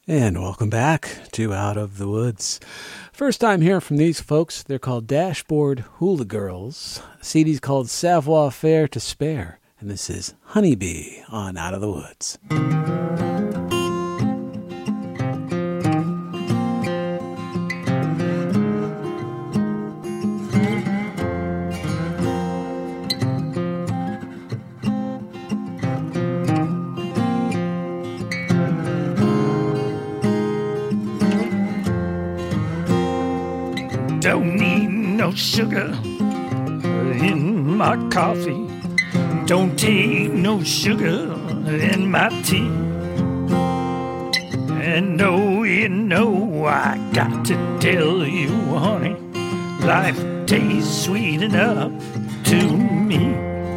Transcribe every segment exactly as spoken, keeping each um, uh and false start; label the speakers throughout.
Speaker 1: And welcome back to Out of the Woods. First time hearing from these folks. They're called Dashboard Hula Girls. The C D's called Savoir Faire to Spare. And this is Honeybee on Out of the Woods.
Speaker 2: Don't need no sugar in my coffee. Don't take no sugar in my tea. And no, you know, I got to tell you, honey, life tastes sweet enough to me.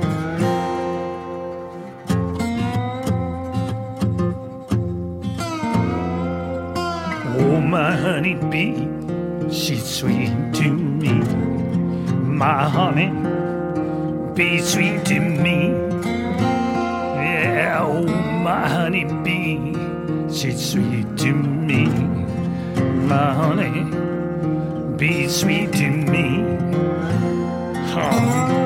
Speaker 2: Oh, my honeybee, she's sweet to me. My honey, be sweet to me. Yeah, oh, my honey bee, she's sweet to me. My honey, be sweet to me. Oh.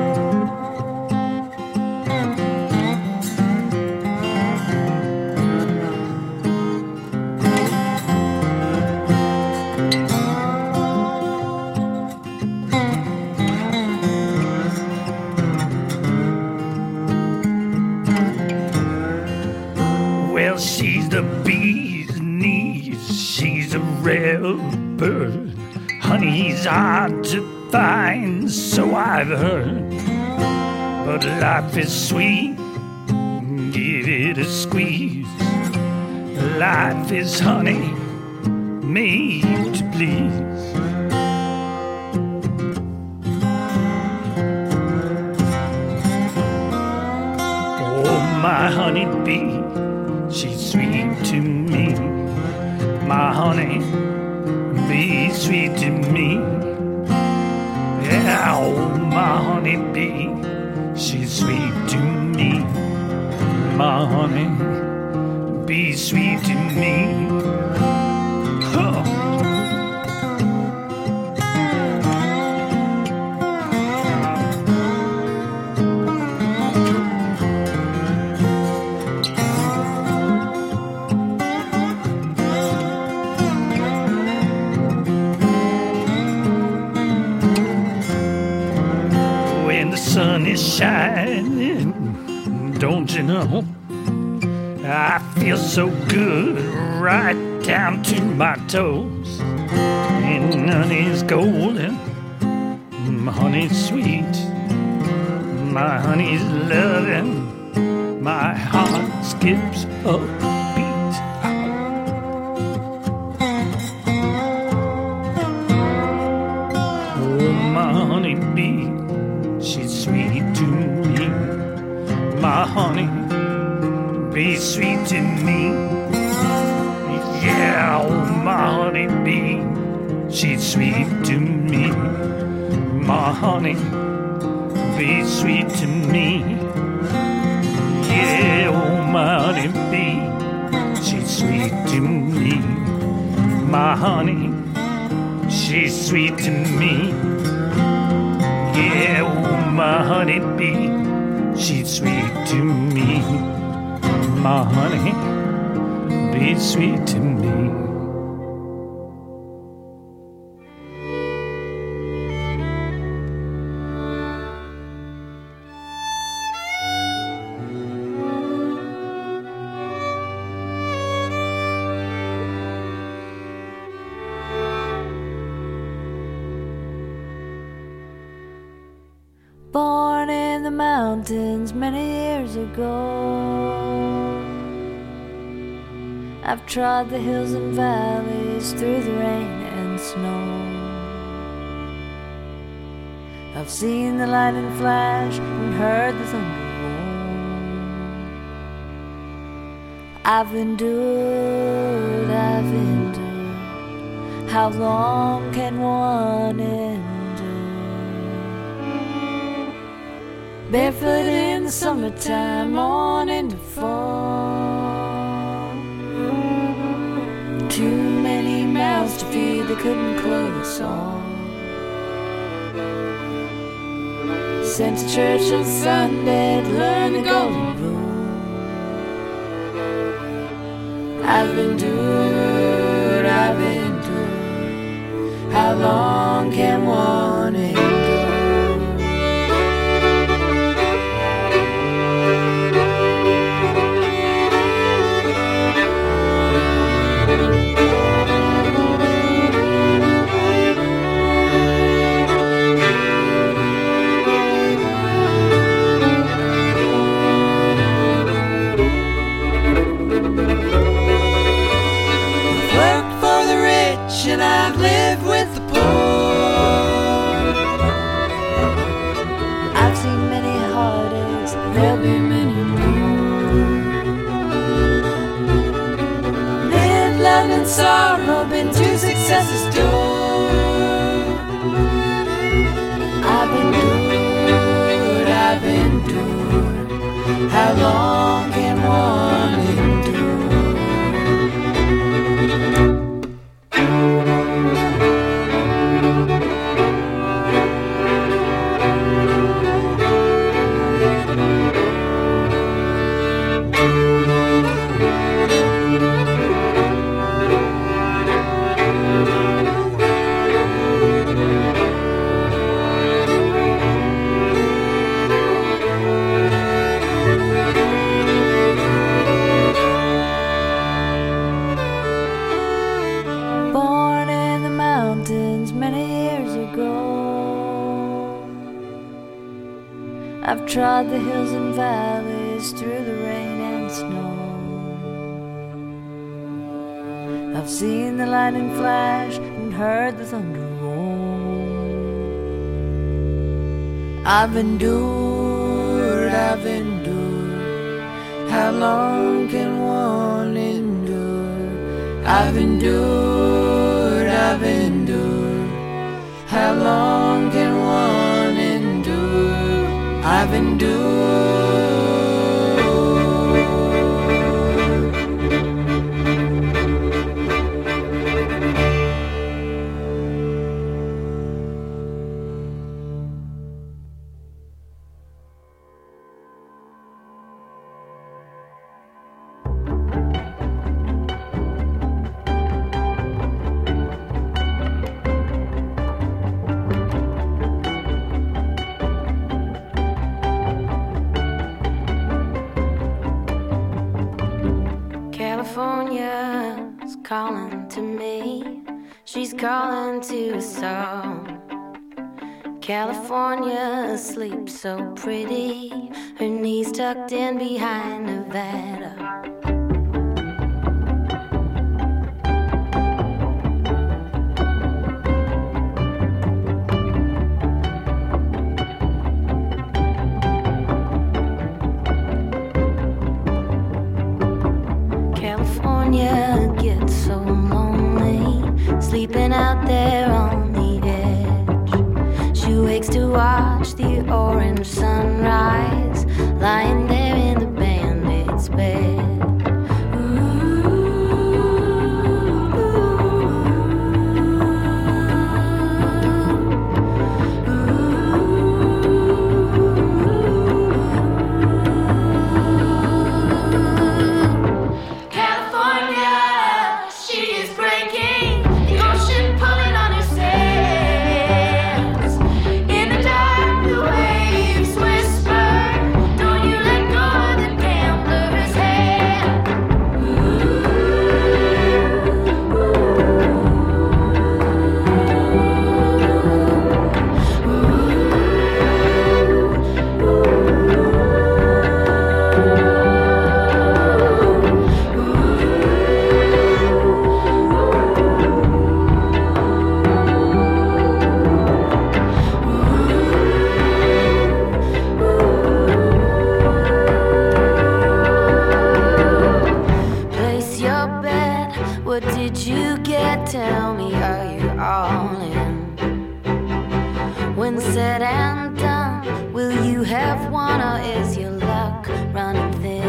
Speaker 2: Well, she's the bee's knees, she's a rare bird. Honey's hard to find, so I've heard. But life is sweet, give it a squeeze. Life is honey, made to please. Oh, my honey bee, she's sweet to me. My honey, be sweet to me. Yeah, oh, my honey bee, she's sweet to me. My honey, be sweet to me. Huh. Sun is shining, don't you know? I feel so good right down to my toes. And honey's golden, my honey's sweet, my honey's loving, my heart skips a beat. Oh, my honey bee, she's sweet to me. My honey, be sweet to me. Yeah, oh, my honey bee, she's sweet to me. My honey, be sweet to me. Yeah, oh, my honey bee, she's sweet to me. My honey, she's sweet to me. Yeah, oh, my honey bee, she's sweet to me. My honey, be sweet to me.
Speaker 3: Born in the mountains many years ago, I've trod the hills and valleys through the rain and snow. I've seen the lightning flash and heard the thunder roll. I've endured, I've endured. How long can one endure? Barefoot in the summertime, on into fall. feet, they couldn't clothe us all. Sent to church on Sunday to learn the golden rule. I've been doomed, I've been doomed. How long can one endure? And I've lived with the poor. I've seen many heartaches, there'll be many more. Lived, loved, and sorrow, been to success's door. I've been doomed, I've been doomed. How long can one endure? I've trod the hills and valleys through the rain and snow. I've seen the lightning flash and heard the thunder roll. I've endured, I've endured. How long can one endure? I've endured, I've endured. How long can one endure? I've endured.
Speaker 4: California's calling to me. She's calling to us all. California sleeps so pretty, her knees tucked in behind Nevada. California gets so lonely, sleeping out there on the edge. She wakes to watch the orange sunrise, lying there in the bandit's bed. Tell me, are you all in? When said and done, will you have one, or is your luck running thin?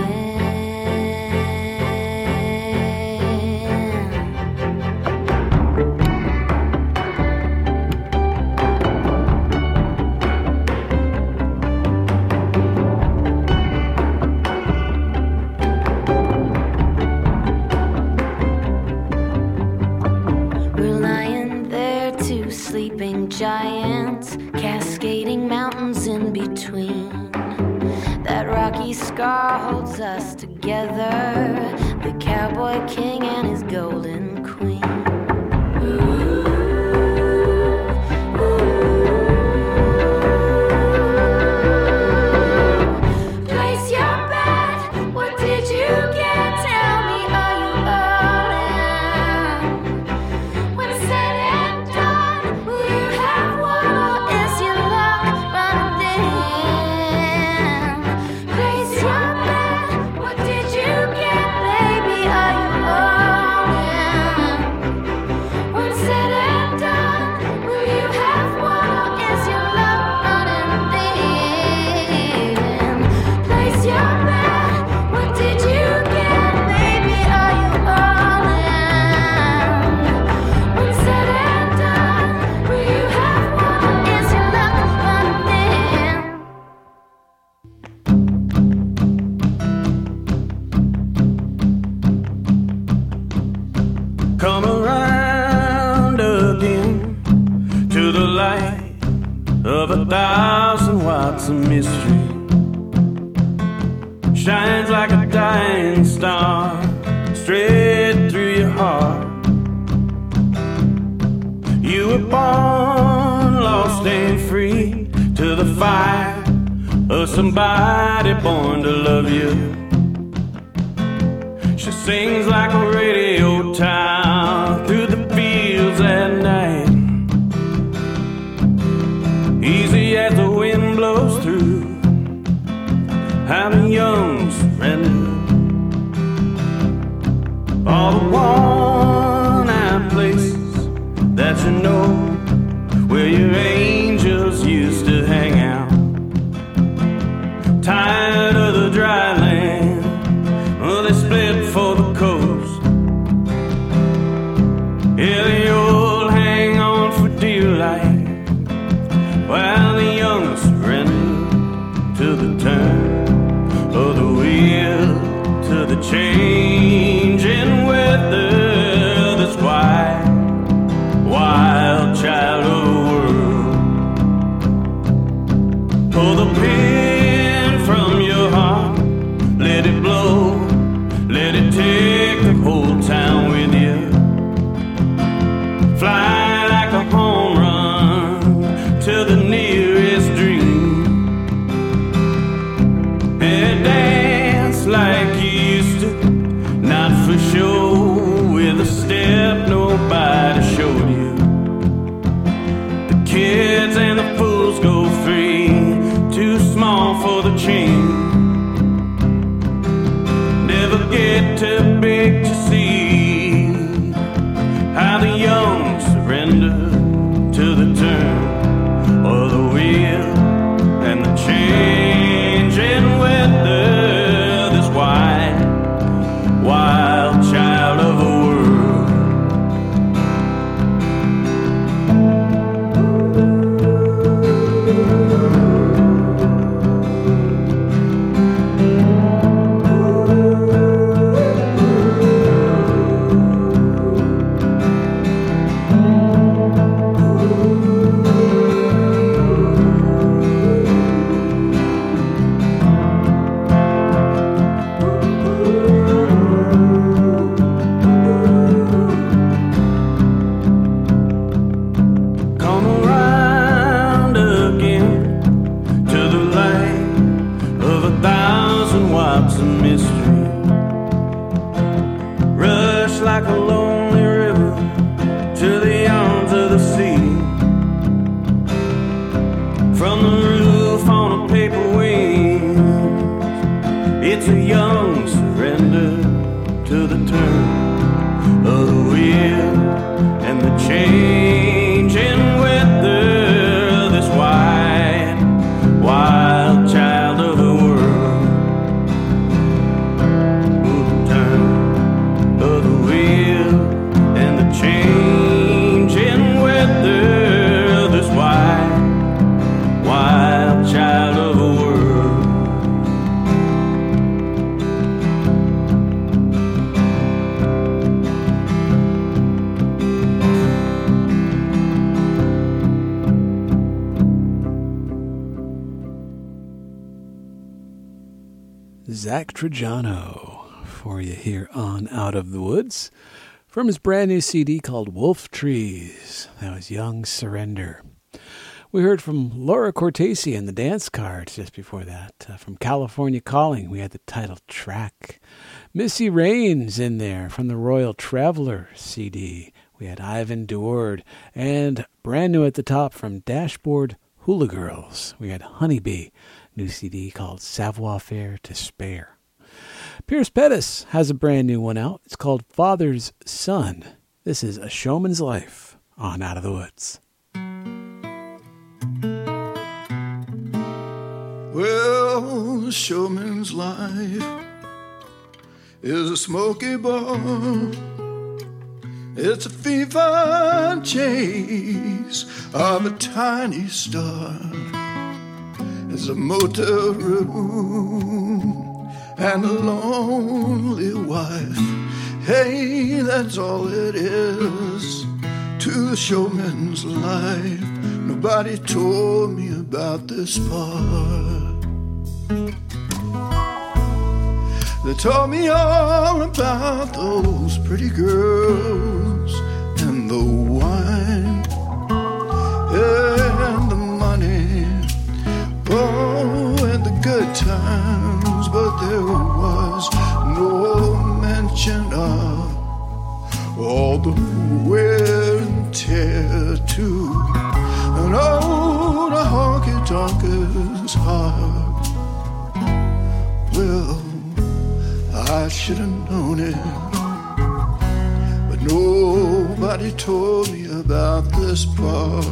Speaker 4: giants, cascading mountains in between. That rocky scar holds us together, the cowboy king and his golden queen. Ooh.
Speaker 5: Come around again to the light of a thousand watts of mystery. Shines like a dying star straight through your heart. You were born lost and free to the fire of somebody born to love you. She sings like a radio town through the fields at night, easy as the wind blows through. How the young surrender, all the worn-out places that you know, where your angels used to hang out. Tired of the dry land, well, they split for the coast. Yeah, the old hang on for dear life, while the young surrender to the turn of the wheel, to the changing weather. This wild, wild child of the world. Pull the pin from your heart, let it blow. Let it take the whole town with you. Fly like a home run to the nearest dream. And dance like you used to, not for show, with a step nobody showed you. The kids and the fools go free, too small for the chain. Never get too big to see how the young surrender to the turn of the wheel and the changing weather. This wild, wild child of the like a lonely river to the arms of the sea. From the roof on a paper wing, it's a young surrender to the turn of the wheel and the changing weather. This wild, wild child of the world. Changing weather, this wild, wild child of the world.
Speaker 1: Zach Trajano for you here on Out of the Woods from his brand new C D called Wolf Trees. That was Young Surrender. We heard from Laura Cortese and the Dance Cards just before that. Uh, from California Calling, we had the title track. Missy Raines in there from the Royal Traveler C D. We had Ivan Duord, and brand new at the top from Dashboard Hula Girls, we had Honeybee, new C D called Savoir Faire to Spare. Pierce Pettis has a brand new one out. It's called Father's Son. This is A Showman's Life on Out of the Woods.
Speaker 6: Well, a showman's life is a smoky bar. It's a fever chase of a tiny star. It's a motor room and a lonely wife. Hey, that's all it is to the showman's life. Nobody told me about this part. They told me all about those pretty girls and the wine and the money, oh, and the good times, but there was no mention of all the wear and tear too. And oh, the honky-tonker's heart, well, I should have known it, but nobody told me about this part.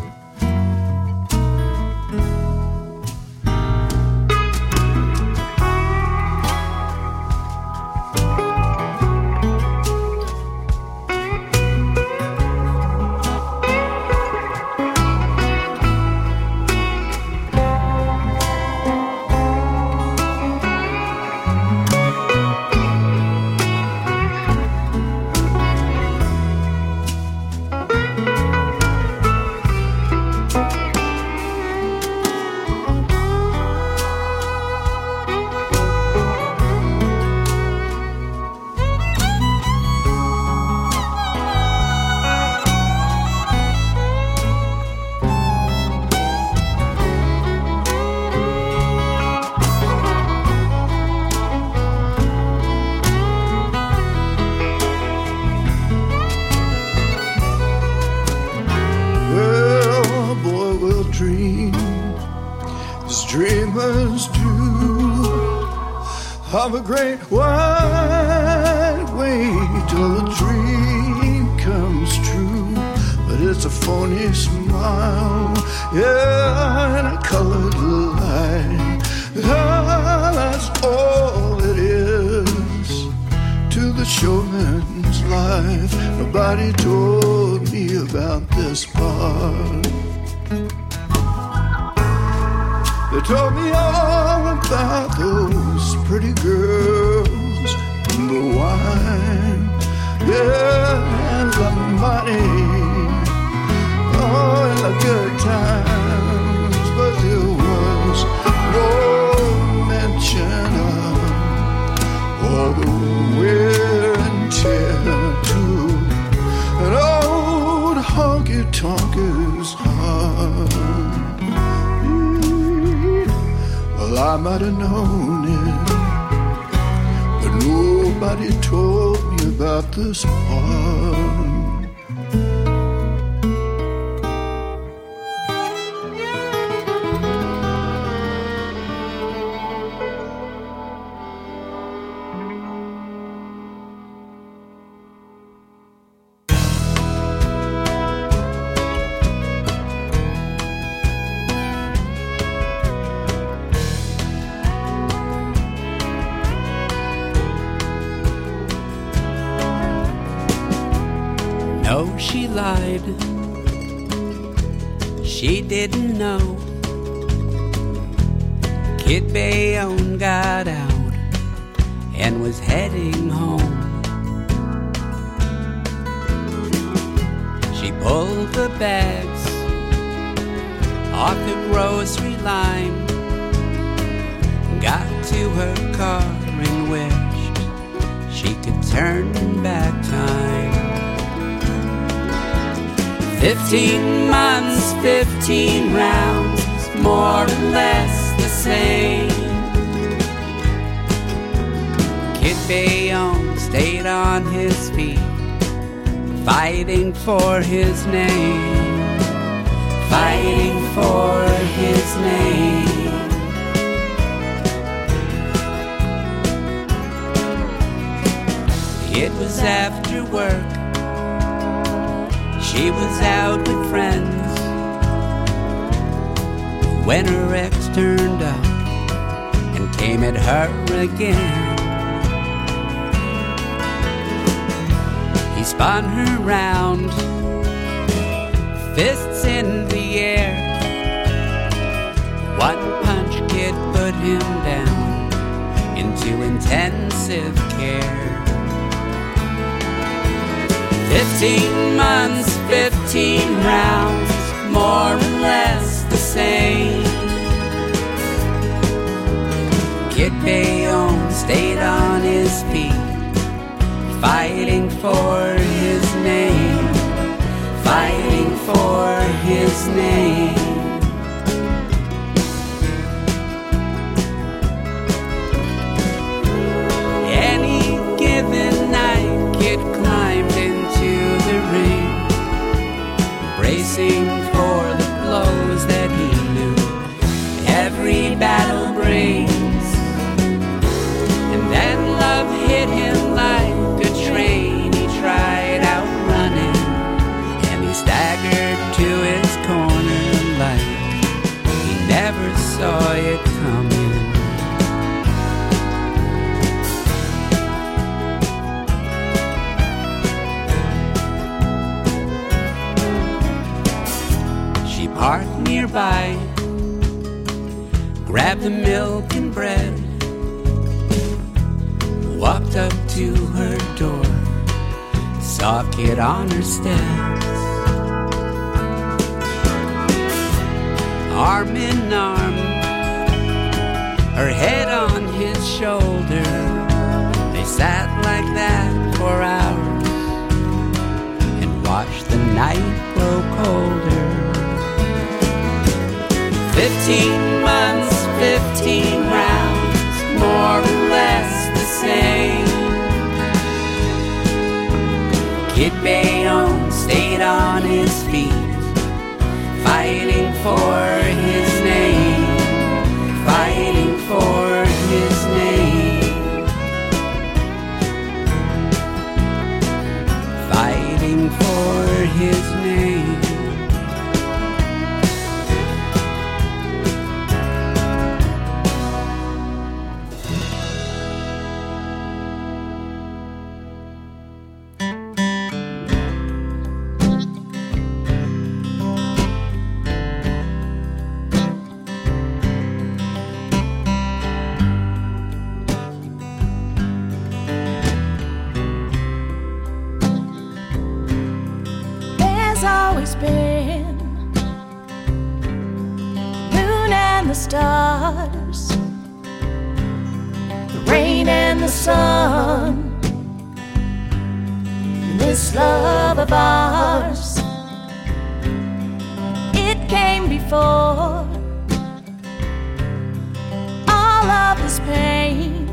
Speaker 6: Of a great wide way till a dream comes true, but it's a phony smile, yeah, and a colored lie. Ah, that's all it is to the showman's life. Nobody told me about this part. They told me all about those pretty girls and the wine, yeah, and the money, oh, and the good times, but there was no mention of all the wear and tear too, and old honky-tonker's heart. Well, I might have known it, but nobody told me about this part.
Speaker 7: She lied, she didn't know. Kid Bayonne got out and was heading home. She pulled the bags off the grocery line, got to her car and wished she could turn back time. Fifteen months, fifteen rounds, more or less the same. Kid Bayonne stayed on his feet, fighting for his name, fighting for his name. It was after work, she was out with friends, when her ex turned up and came at her again. He spun her round, fists in the air. One punch kid put him down into intensive care. Fifteen months, fifteen rounds, more or less the same. Kid Bayonne stayed on his feet, fighting for his name, fighting for his name. Any given night, Kid climbed into the ring, bracing for the blows that he knew every battle brings. And then love hit him like a train. He tried outrunning, and he staggered to his corner like he never saw it coming. She parked nearby, grabbed the milk and bread, walked up to her door, saw Kid on her steps. Arm in arm, her head on his shoulder, they sat like that for hours and watched the night grow colder. Fifteen months, fifteen rounds, more or less the same. Kid Bayonne stayed on his feet, fighting for his name, fighting for his name, fighting for his name.
Speaker 8: Always been the moon and the stars, the rain and the sun, and this love of ours. It came before all of this pain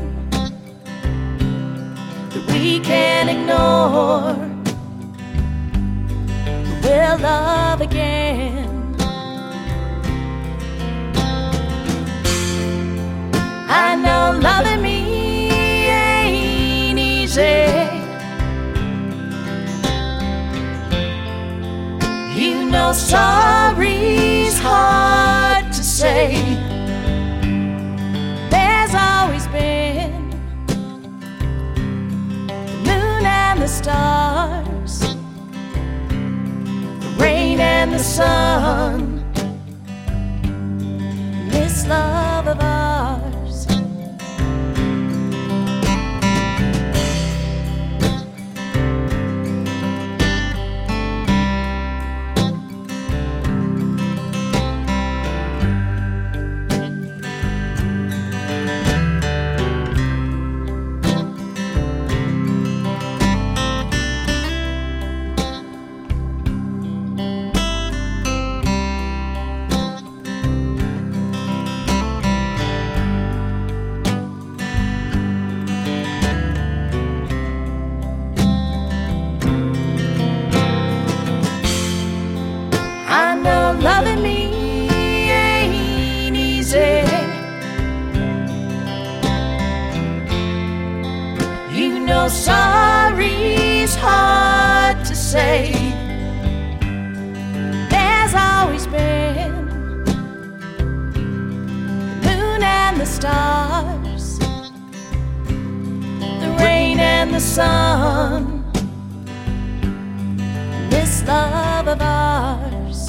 Speaker 8: that we can't ignore. We'll love again. I know loving me ain't easy. You know sorry's hard to say. There's always been the moon and the stars, rain and the sun, this love of ours. and the sun, this love of ours.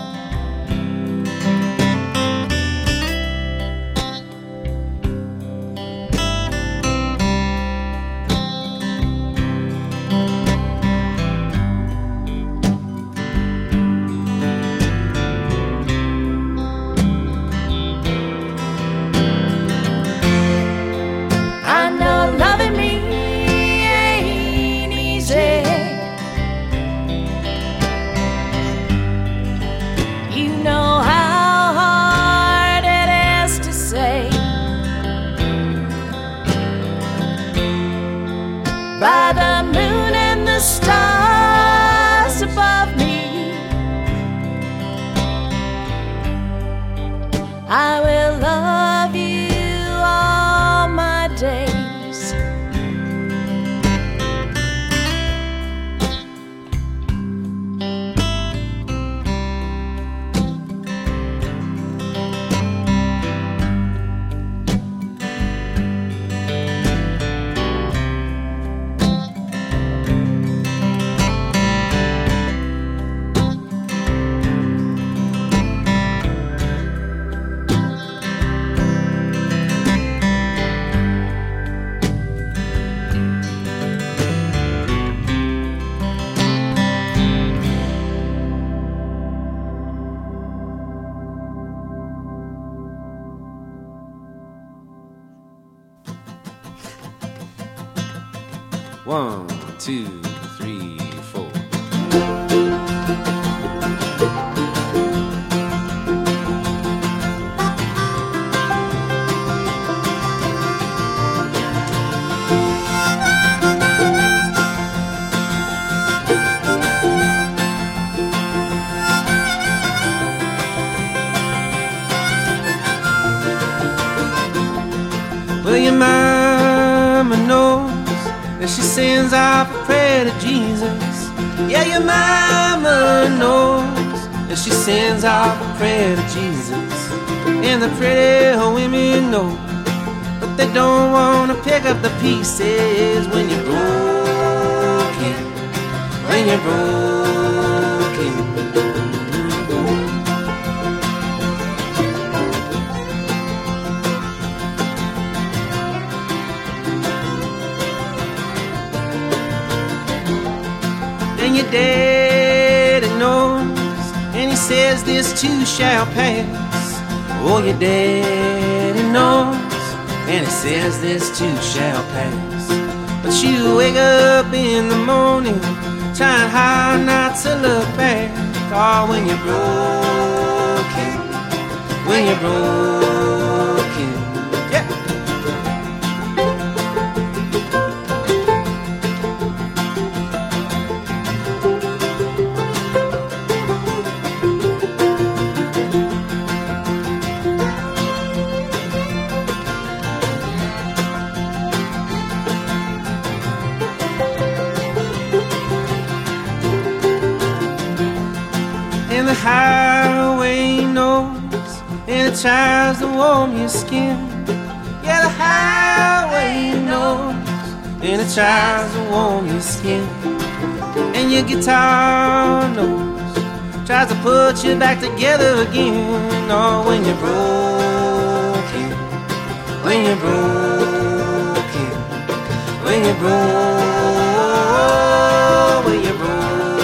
Speaker 8: I know loving me ain't easy. You know how hard it is to say. By the moon and the stars above me, I will love you all my days.
Speaker 9: One, two, three, four. Well, your mama knows that she sends off a prayer to Jesus. Yeah, your mama knows that she sends off a prayer to Jesus. And the pretty women know, but they don't want to pick up the pieces when you're broken, when you're broken. And your daddy knows, and he says this too shall pass. Oh, your daddy knows, and he says this too shall pass. But you wake up in the morning, trying hard not to look back. Oh, when you're broken, when you're broken, yeah. And the highway knows, and it tries to warm your skin. Yeah, the highway knows, and it tries to warm your skin. And your guitar knows, tries to put you back together again. Oh, when you're broken, when you're broken, when you're broken, when you're broken.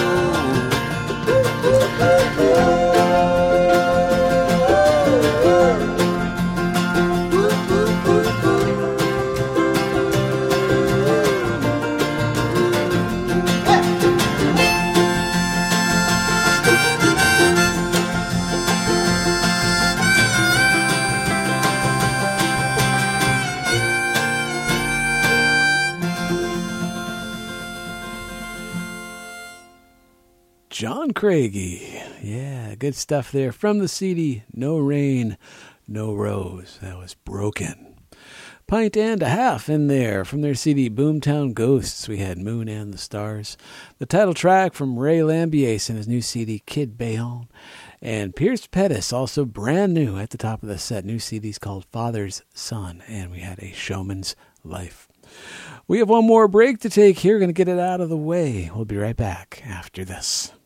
Speaker 1: John Craigie. Yeah, good stuff there from the C D No Rain, No Rose. That was Broken. Pint and a half in there from their C D Boomtown Ghosts. We had Moon and the Stars. The title track from Ray Lambiase and his new C D Kid Bayonne. And Pierce Pettis, also brand new at the top of the set. New C D's called Father's Son. And we had A Showman's Life. We have one more break to take here. Going to get it out of the way. We'll be right back after this.